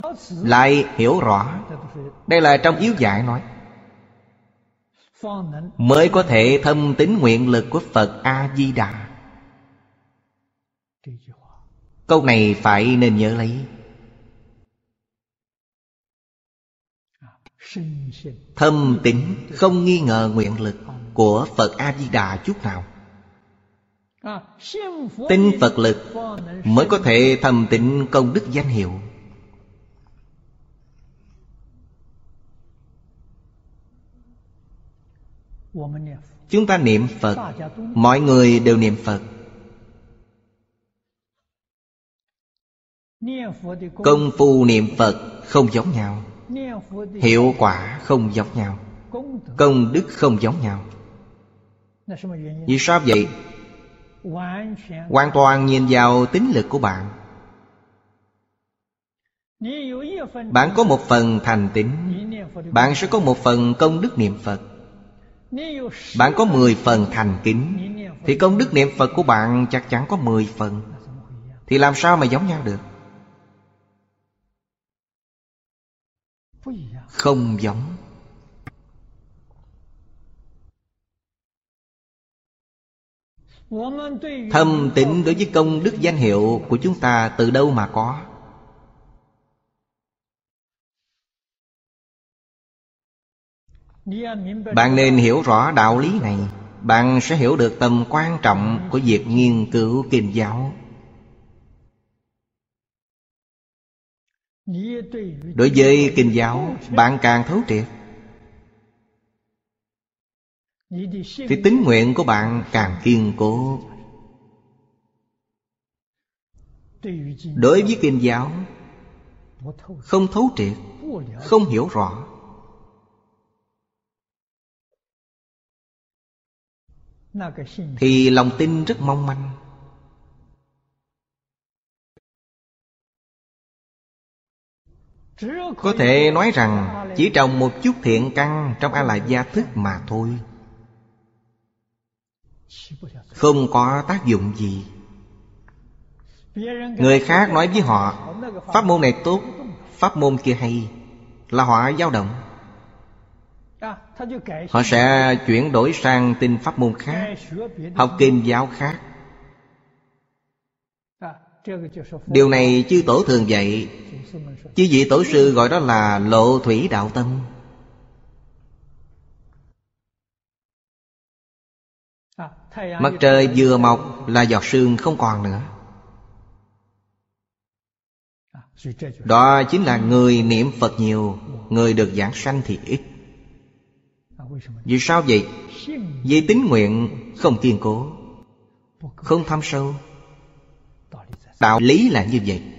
lại hiểu rõ. Đây là trong yếu giải nói, mới có thể thâm tín nguyện lực của Phật A-di-đà. Câu này phải nên nhớ lấy. Thâm tín không nghi ngờ nguyện lực của Phật A-di-đà chút nào. Tin Phật lực mới có thể thâm tín công đức danh hiệu. Chúng ta niệm Phật, mọi người đều niệm Phật. Công phu niệm Phật không giống nhau, hiệu quả không giống nhau, công đức không giống nhau. Vì sao vậy? Hoàn toàn nhìn vào tín lực của bạn. Bạn có một phần thành tín, bạn sẽ có một phần công đức niệm Phật. Bạn có 10 phần thành kính, thì công đức niệm Phật của bạn chắc chắn có 10 phần. Thì làm sao mà giống nhau được? Không giống. Thâm tín đối với công đức danh hiệu của chúng ta từ đâu mà có? Bạn nên hiểu rõ đạo lý này, bạn sẽ hiểu được tầm quan trọng của việc nghiên cứu kinh giáo. Đối với kinh giáo, bạn càng thấu triệt, thì tín nguyện của bạn càng kiên cố. Đối với kinh giáo không thấu triệt, không hiểu rõ, thì lòng tin rất mong manh. Có thể nói rằng chỉ trồng một chút thiện căn trong A-la gia thức mà thôi, không có tác dụng gì. Người khác nói với họ pháp môn này tốt, pháp môn kia hay, là họ dao động. Họ sẽ chuyển đổi sang tin pháp môn khác, học kinh giáo khác. Điều này chư tổ thường dạy. Chư vị tổ sư gọi đó là lộ thủy đạo tâm. Mặt trời vừa mọc là giọt sương không còn nữa. Đó chính là người niệm Phật nhiều, người được giảng sanh thì ít. Vì sao vậy? Vì tín nguyện không kiên cố, không thâm sâu. Đạo lý là như vậy.